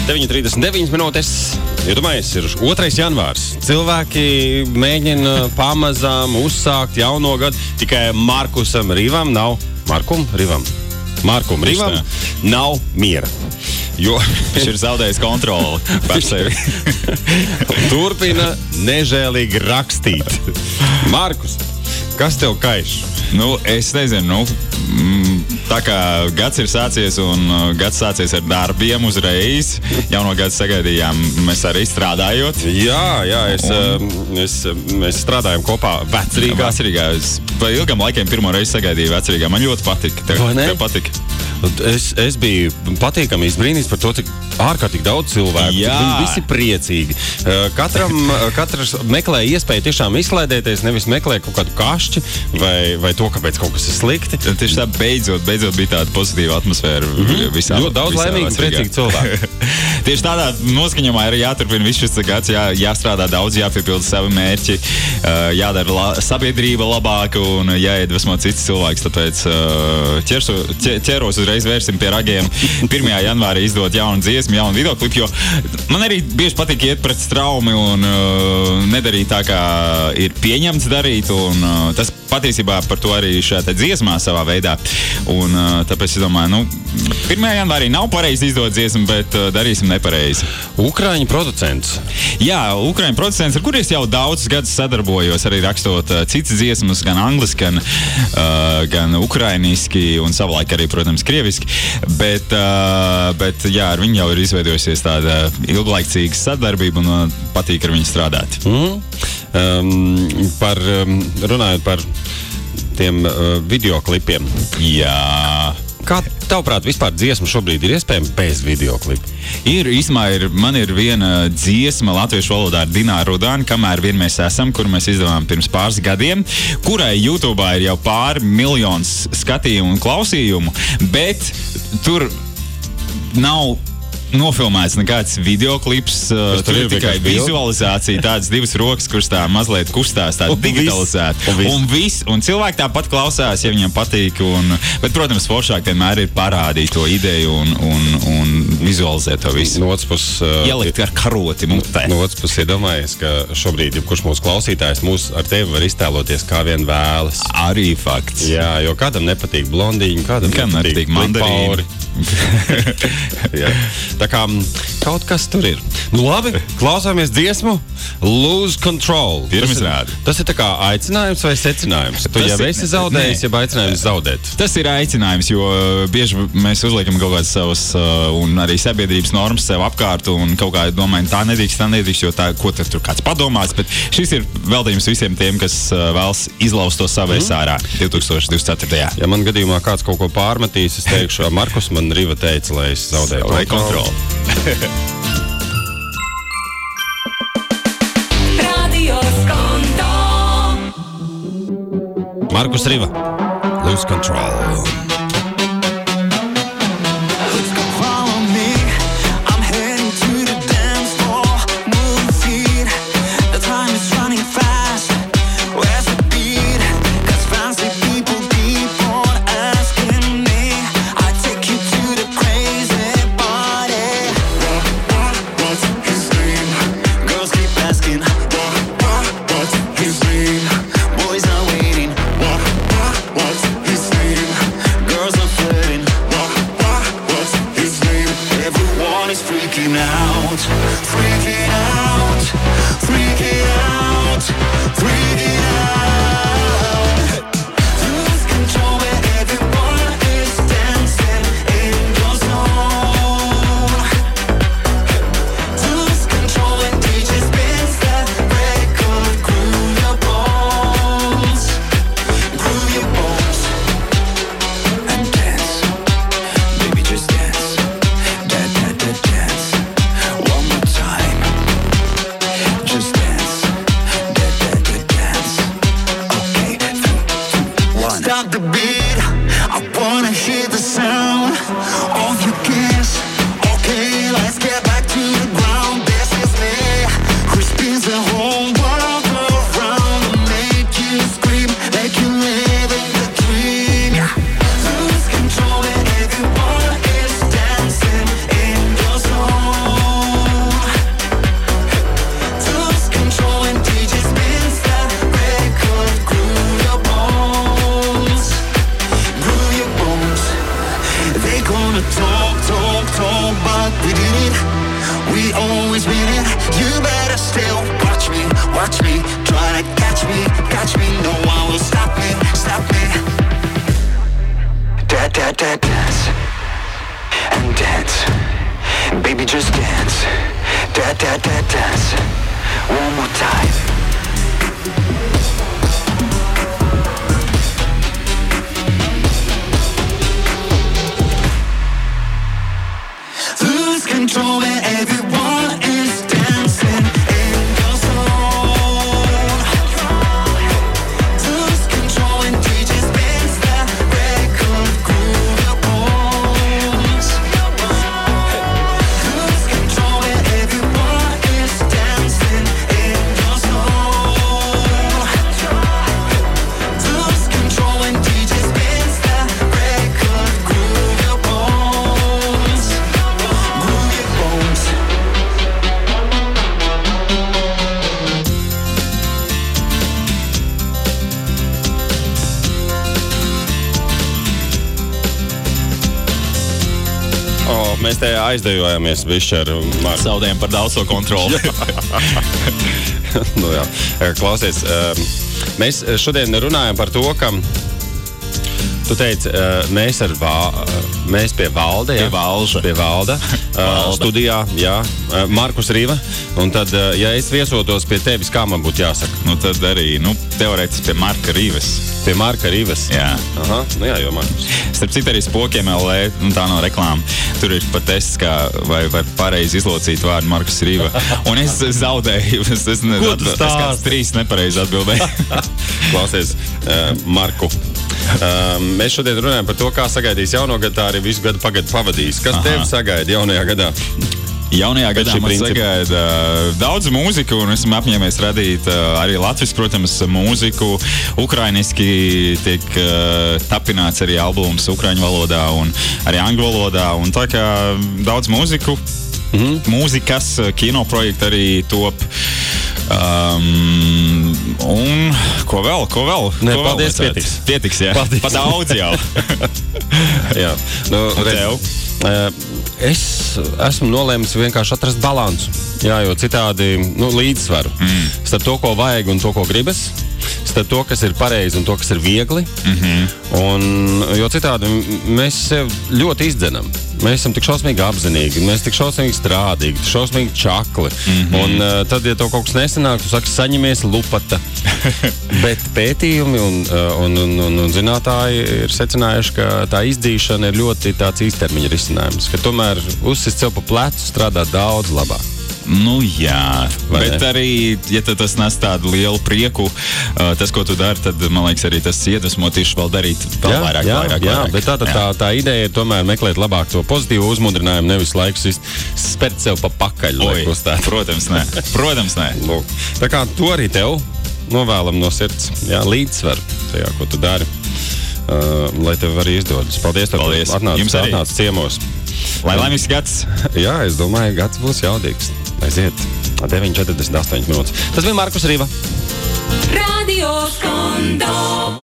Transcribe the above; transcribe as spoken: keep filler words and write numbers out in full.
deviņi trīsdesmit deviņas minūtes. Iedomājies, ir otrais janvārs. Cilvēki mēģina pamazām uzsākt jauno gadu. Tikai Markusam Rivam nav... Markum Rivam? Markum Rivam nav miera. Jo viņš ir zaudējis kontroli par sevi. Turpina nežēlīgi rakstīt. Markus, kas tev kaiš? Nu, es nezinu, nu, tā kā gads ir sācies un gads sācies ar darbiem uzreiz, jauno gadu sagaidījām mēs arī strādājot. Jā, jā, es, un... es, mēs strādājam kopā Vecrīgā. Vecrīgā, es pa ilgam laikiem pirmo reizi sagaidīju Vecrīgā, man ļoti patika. Tev, tev patika? Es, es biju patīkami izbrīnījis par to, cik ārkārtīgi daudz cilvēku. Viņi visi priecīgi. Katram, katrs meklē iespēju tiešām izklaidēties, nevis meklē kaut kādu kašķi vai, vai to, kāpēc kaut kas ir slikti. Tieši tā beidzot, beidzot bija tāda pozitīva atmosfēra mm-hmm. visā. Ļoti daudz laimīgi un priecīgi cilvēki. Tieši tādā noskaņamā ir jāturpina viss šis gads, jā, jāstrādā daudz, jāpiepilda savi mērķi, jādara la, sabiedrība labāk un jāiedvesmo cits cilvēks. Tāpēc ķerso, ķeros uzreiz vērsim pie ragiem pirmajā janvārī izdot jaunu dziesmu, jaunu videoklipu, jo man arī bieži patīk iet pret straumi un uh, nedarīt tā, kā ir pieņemts darīt, un uh, tas patiesībā par to arī šajā dziesmā savā veidā. Un uh, tāpēc es domāju, nu, pirmajā janvārī nav pareizi izdot dziesmu, bet uh, darīsim nepareizi. Ukraiņu producents. Jā, Ukraiņu producents, ar kuriem jau daudzus gadus sadarbojos, arī rakstot uh, citas dziesmas, gan angliski, gan, uh, gan ukrainiski, un savulaik arī, protams, krieviski. Bet, uh, bet jā, ar viņu jau ir izveidojusies tāda ilglaicīga sadarbība un uh, patīk ar viņu strādāt. Mm. Um, par, um, runājot par tiem uh, videoklipiem. Jā. Kā tavuprāt vispār dziesma šobrīd ir iespējama bez videoklipa? Ir, īsumā, ir, man ir viena dziesma latviešu valodā ar Dināru Rudāni, kamēr vien mēs esam, kuru mēs izdevām pirms pāris gadiem, kurai YouTube'ā ir jau pāri miljons skatījumu un klausījumu, bet tur nav nofilmēts nekāds videoklips, uh, tur ir tikai vizualizācija, tādas divas rokas, kuras tā mazliet kustās, tā digitalizēta. Un, un viss, un cilvēki tāpat klausās, ja viņiem patīk, un, bet, protams, foršāk vienmēr ir parādīt to ideju un, un, un vizualizēt to visu. No otras puses, uh, ielikt ar karoti mutē. No otras puses, iedomājies, ka šobrīd, jebkurš mūsu klausītājs mūs ar tevi var iztēloties, kā vien vēlas. Arī fakts. Jā, jo kādam nepatīk blondīņi, kādam Kam nepatīk mandarīni. Jā. Tā kā kaut kas tur ir. Nu labi, klausāmies dziesmu Lose Control. Pirmizrādi. Tas ir tā kā aicinājums vai secinājums? Tu jau esi zaudējis, ja aicinājums zaudēt. Tas ir aicinājums, jo bieži mēs uzliekam kaut kādas savas un arī sabiedrības normas sev apkārt un kaut kā domājam, tā nedrīkst, tā nedrīkst, jo tā, ko tur kāds padomās, bet šis ir veltījums visiem tiem, kas vēlas izlaust to savais mm. ārā divtūkstoš divdesmit ceturtajā. Ja man gadījumā kāds kaut ko pārmetīs, es teikšu, Markus man Riva teica, lai es zaudēju Lai kontroli. Markus Riva, Lose Control. Just dance, da, da, da, da. catch me, no one will stop me, stop me. Da da da dance and dance, baby just dance. Da da da dance, one more time. Lose control where everyone is dancing in your zone. Lose control and D J spins the record, groove your bones. Lose control where everyone is dancing in your zone. Lose control and D J spins the record, groove your bones. Groove your bones. O, mēs te aizdejojāmies bišķi ar Marku. Zaudējam par daudz to kontroli. Nu jā, klausies, um, mēs šodien runājam par to, ka tu teici, uh, mēs ar vā, mēs pie Valda, jā? Pie Valža. Pie Valda, uh, studijā, jā, uh, Markus Riva, un tad, uh, ja es viesotos pie tevis, kā man būtu jāsaka? Nu, tad arī, nu, teorētiski pie Marka Rīves. Pie Marka Rivas? Jā. Aha, nu jā, jo Markus. Starp citu arī Spokiem L V, nu tā nav reklāma. Tur ir pat tests, kā vai var pareizi izlocīt vārdu Markus Riva. Un es zaudēju, es, es, ne, Ko tu es kāds trīs nepareizi atbildēju. Klausies, uh, Marku. Um, mēs šodien runājam par to, kā sagaidīs jauno gadu, tā arī visu gadu pagadu pavadīs. Kas Aha. tev sagaida jaunajā gadā? Jaunajā gadā šī man principa. sagaida uh, daudz mūziku, un esmu apņēmies radīt uh, arī latviski, protams, mūziku. Ukrainiski tiek uh, tapināts arī albums ukraiņu valodā un arī angļu valodā, un tā kā daudz mūziku, mm-hmm. mūzikas, kinoprojekti arī top. Um, un ko vēl, ko vēl? Ne, ko paldies, vēl pietiks. Pietiks, jā. Paldies. Pa daudz jau. Jā. Nu, Un redz, tev? uh, es esmu nolēmis vienkārši atrast balansu. Jā, jo citādi, nu, līdzsvaru. Mm. Starp to, ko vajag un to, ko gribas. Starp to, kas ir pareizi un to, kas ir viegli. Mm-hmm. Un, jo citādi mēs sev ļoti izdzenam. Mēs esam tik šausmīgi apzinīgi, mēs tik šausmīgi strādīgi, šausmīgi čakli. Mm-hmm. Un uh, tad, ja tev kaut kas nesanāk, tu saki, saņemies lupata. Bet pētījumi un, uh, un, un, un, un zinātāji ir secinājuši, ka tā izdzīšana ir ļoti tāds īstermiņa risinājums. Ka tomēr uzsist sev pa plecu strādā daudz labāk. Nu jā, Vai bet ne? arī, ja tas nes tādu lielu prieku, uh, tas, ko tu dari, tad, man liekas, arī tas iedvesmo tieši vēl darīt vēl Jā, vairāk, jā, vairāk, jā, vairāk. bet tā, tā, tā, tā ideja ir tomēr meklēt labāk to pozitīvu uzmundrinājumu, nevis laikus spērt sev pa pakaļ, lai Oi, kustētu. protams, nē. Protams, nē. Lūk. Tā kā to arī tev novēlam no sirds, jā, līdzsvaru tajā, ko tu dari, uh, lai tev arī izdodas. Paldies, tev, Paldies. atnāc, Jums arī. atnāc ciemos. Lai laimīgs gads! Jā, es domāju, gads būs jaudīgs. Aiziet, deviņi četrdesmit astoņas minūtes. Tas bija Markus Riva. Radio Skondo.